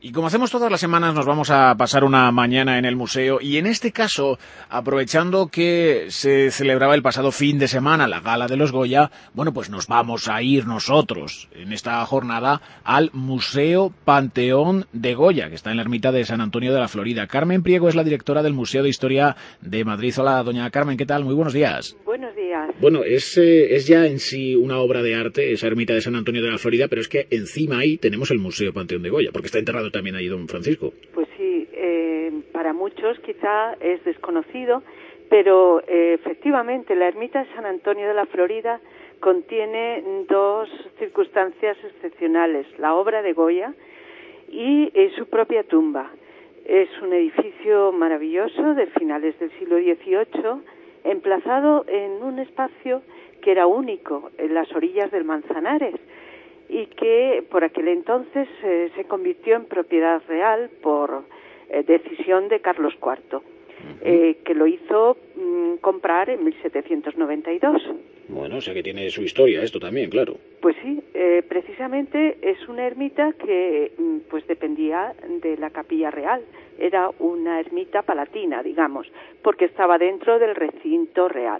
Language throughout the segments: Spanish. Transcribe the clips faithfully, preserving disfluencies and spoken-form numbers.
Y como hacemos todas las semanas, nos vamos a pasar una mañana en el museo y en este caso, aprovechando que se celebraba el pasado fin de semana la Gala de los Goya, bueno, pues nos vamos a ir nosotros en esta jornada al Museo Panteón de Goya, que está en la ermita de San Antonio de la Florida. Carmen Priego es la directora del Museo de Historia de Madrid. Hola, doña Carmen, ¿qué tal? Muy buenos días. Buenos días. Bueno, es, eh, es ya en sí una obra de arte, esa ermita de San Antonio de la Florida, pero es que encima ahí tenemos el Museo Panteón de Goya, porque está enterrado también ahí don Francisco. Pues sí, eh, para muchos quizá es desconocido, pero eh, efectivamente la ermita de San Antonio de la Florida contiene dos circunstancias excepcionales, la obra de Goya y eh, su propia tumba. Es un edificio maravilloso de finales del siglo dieciocho, emplazado en un espacio que era único, en las orillas del Manzanares, y que por aquel entonces eh, se convirtió en propiedad real por eh, decisión de Carlos cuarto, eh, que lo hizo mm, comprar en mil setecientos noventa y dos. Bueno, o sea que tiene su historia esto también, claro. Pues sí, eh, precisamente es una ermita que mm, pues dependía de la capilla real. Era una ermita palatina, digamos, porque estaba dentro del recinto real.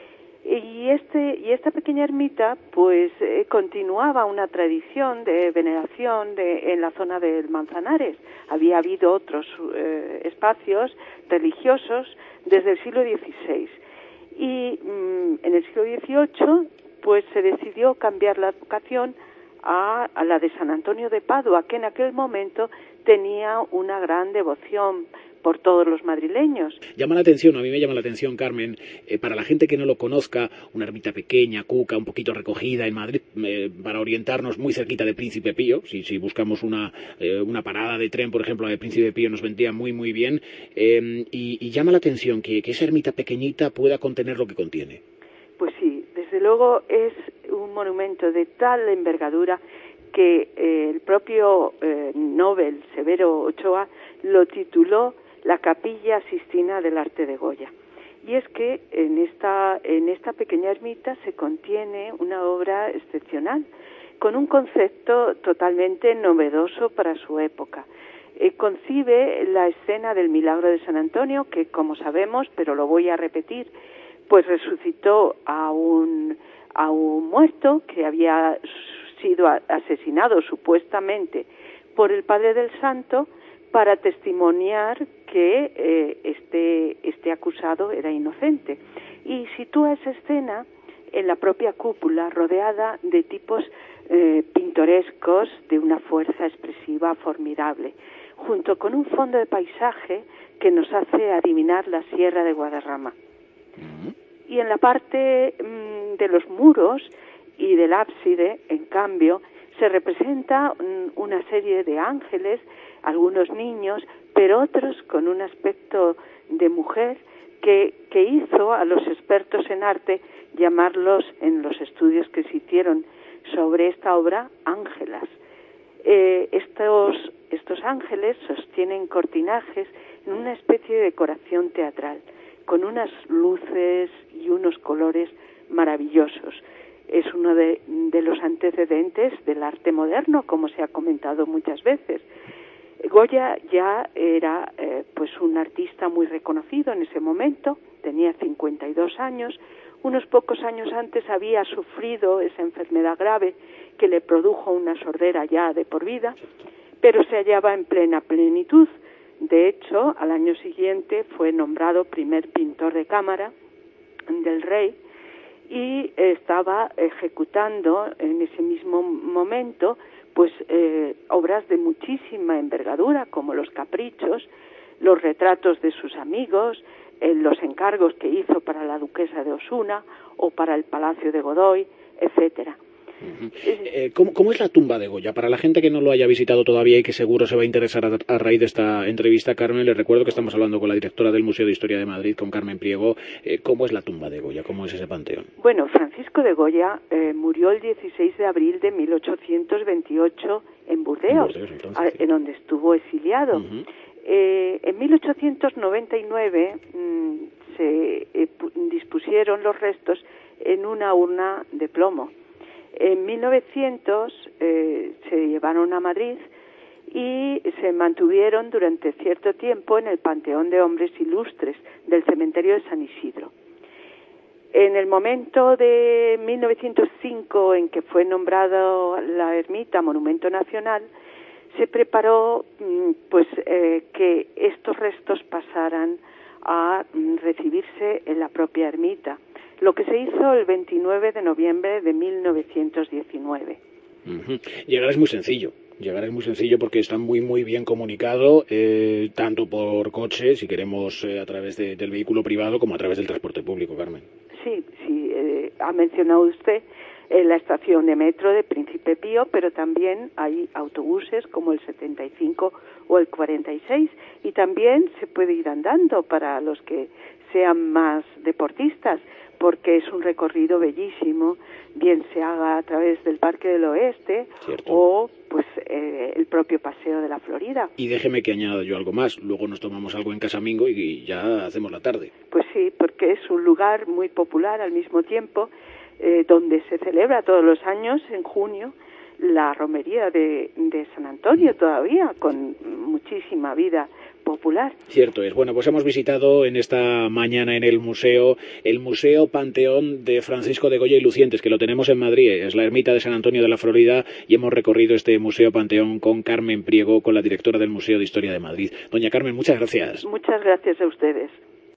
Y este y esta pequeña ermita pues eh, continuaba una tradición de veneración de, en la zona del Manzanares. Había habido otros eh, espacios religiosos desde el siglo dieciséis. Y mmm, en el siglo dieciocho pues se decidió cambiar la vocación a, a la de San Antonio de Padua, que en aquel momento tenía una gran devoción por todos los madrileños. Llama la atención, a mí me llama la atención, Carmen, eh, para la gente que no lo conozca, una ermita pequeña, cuca, un poquito recogida en Madrid, eh, para orientarnos muy cerquita de Príncipe Pío. Si, si buscamos una, eh, una parada de tren, por ejemplo, de Príncipe Pío nos vendría muy, muy bien. Eh, y, y llama la atención que, que esa ermita pequeñita pueda contener lo que contiene. Pues sí, desde luego es un monumento de tal envergadura que eh, el propio eh, Nobel Severo Ochoa lo tituló la Capilla Sistina del Arte de Goya. Y es que en esta, en esta pequeña ermita se contiene una obra excepcional, con un concepto totalmente novedoso para su época. Eh, concibe la escena del milagro de San Antonio, que como sabemos, pero lo voy a repetir, pues resucitó a un, a un muerto que había sido asesinado supuestamente por el Padre del Santo, para testimoniar que eh, este, este acusado era inocente. Y sitúa esa escena en la propia cúpula, rodeada de tipos eh, pintorescos de una fuerza expresiva formidable, junto con un fondo de paisaje que nos hace adivinar la Sierra de Guadarrama. Y en la parte mmm, de los muros y del ábside, en cambio, se representa mm, una serie de ángeles, algunos niños, pero otros con un aspecto de mujer que, que hizo a los expertos en arte llamarlos, en los estudios que se hicieron sobre esta obra, ángelas. Eh, estos, estos ángeles sostienen cortinajes en una especie de decoración teatral, con unas luces y unos colores maravillosos. Es uno de, de los antecedentes del arte moderno, como se ha comentado muchas veces. Goya ya era eh, pues un artista muy reconocido en ese momento, tenía cincuenta y dos años, unos pocos años antes había sufrido esa enfermedad grave que le produjo una sordera ya de por vida, pero se hallaba en plena plenitud. De hecho, al año siguiente fue nombrado primer pintor de cámara del rey y estaba ejecutando en ese mismo momento pues eh, obras de muchísima envergadura, como los caprichos, los retratos de sus amigos, eh, los encargos que hizo para la duquesa de Osuna o para el Palacio de Godoy, etcétera. Uh-huh. Eh, ¿cómo, ¿Cómo es la tumba de Goya? Para la gente que no lo haya visitado todavía y que seguro se va a interesar a, a raíz de esta entrevista, Carmen, les recuerdo que estamos hablando con la directora del Museo de Historia de Madrid, con Carmen Priego. Eh, ¿Cómo es la tumba de Goya? ¿Cómo es ese panteón? Bueno, Francisco de Goya eh, murió el dieciséis de abril de mil ochocientos veintiocho en Burdeos, en, Burdeos, entonces, a, sí. en donde estuvo exiliado. Uh-huh. eh, en mil ochocientos noventa y nueve mmm, se eh, dispusieron los restos en una urna de plomo. En mil novecientos eh, se llevaron a Madrid y se mantuvieron durante cierto tiempo en el Panteón de Hombres Ilustres del cementerio de San Isidro. En el momento de mil novecientos cinco en que fue nombrada la ermita Monumento Nacional, se preparó pues eh, que estos restos pasaran a recibirse en la propia ermita, lo que se hizo el veintinueve de noviembre de mil novecientos diecinueve. Uh-huh. Llegar es muy sencillo. Llegar es muy sencillo porque está muy muy bien comunicado, eh, tanto por coche, si queremos eh, a través de, del vehículo privado, como a través del transporte público, Carmen. Sí, sí, eh, ha mencionado usted eh, la estación de metro de Príncipe Pío, pero también hay autobuses como el setenta y cinco o el cuarenta y seis, y también se puede ir andando para los que sean más deportistas, porque es un recorrido bellísimo, bien se haga a través del Parque del Oeste, ¿cierto?, o pues eh, el propio Paseo de la Florida. Y déjeme que añada yo algo más, luego nos tomamos algo en Casamingo y ya hacemos la tarde. Pues sí, porque es un lugar muy popular al mismo tiempo, eh, donde se celebra todos los años, en junio, la romería de, de San Antonio todavía, con muchísima vida popular. Cierto es. Bueno, pues hemos visitado en esta mañana en el museo, el Museo Panteón de Francisco de Goya y Lucientes, que lo tenemos en Madrid, es la ermita de San Antonio de la Florida, y hemos recorrido este Museo Panteón con Carmen Priego, con la directora del Museo de Historia de Madrid. Doña Carmen, muchas gracias. Muchas gracias a ustedes.